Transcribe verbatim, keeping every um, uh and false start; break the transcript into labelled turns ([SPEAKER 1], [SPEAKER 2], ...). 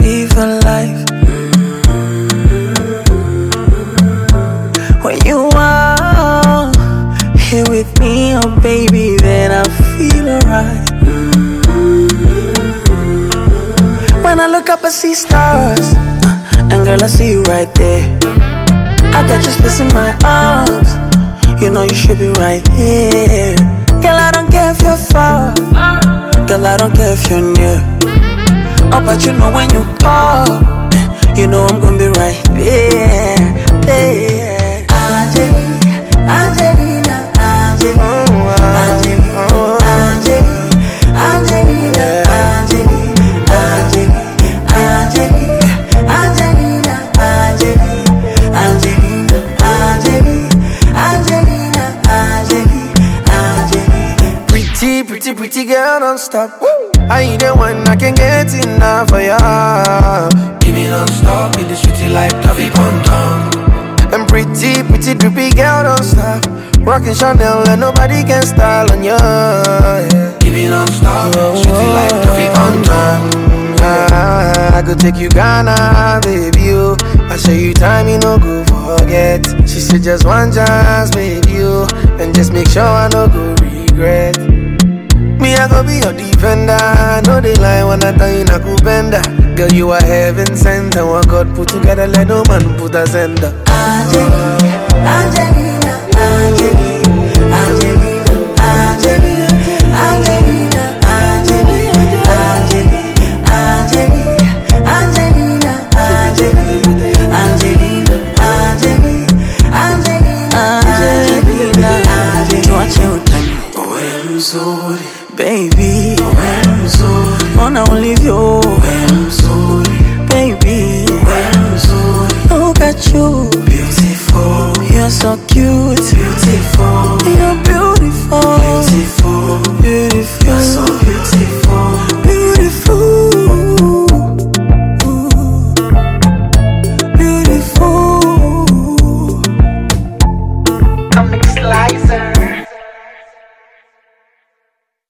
[SPEAKER 1] be for life. When you are here with me, oh baby, then I feel alright. When I look up, I see stars, and girl, I see you right there. I got you space in my arms, you know you should be right here. Girl, I don't care if you're far, girl, I don't care if you're near. Oh, but you know when you call, you know I'm gonna be right there, there. Angelina, Angelina, Angelina, Angelina, Angelina, Angelina, Angelina, Angelina, Angelina, Angelina, Angelina, Angelina.
[SPEAKER 2] Pretty, pretty, pretty girl, don't stop. I ain't the one I can get enough of ya.
[SPEAKER 3] Give me non-stop, in the city like Tavi Ponton.
[SPEAKER 2] And pretty, pretty, drippy girl, don't stop. Rockin' Chanel and nobody can style on ya. Yeah.
[SPEAKER 3] Give me non-stop, city like Tavi Ponton.
[SPEAKER 2] I could take you Ghana, baby, oh. I show you time, you no go forget. She said just one chance, baby, oh. And just make sure I no go regret. Me, I go be your defender. No, they lie when I tell you, I could bender. Girl, you are heaven sent. And what God put together, let no man put a sender.
[SPEAKER 1] Angelina, Angelina, Angelina, Angelina, Angelina, Angelina, Angelina, Angelina, Angelina, Angelina, Angelina, Angelina, tuache utani.
[SPEAKER 3] Wewe mzuri,
[SPEAKER 1] baby,
[SPEAKER 3] wewe mzuri,
[SPEAKER 1] ona ulivyo,
[SPEAKER 3] wewe mzuri,
[SPEAKER 1] baby,
[SPEAKER 3] wewe mzuri.
[SPEAKER 1] look at you.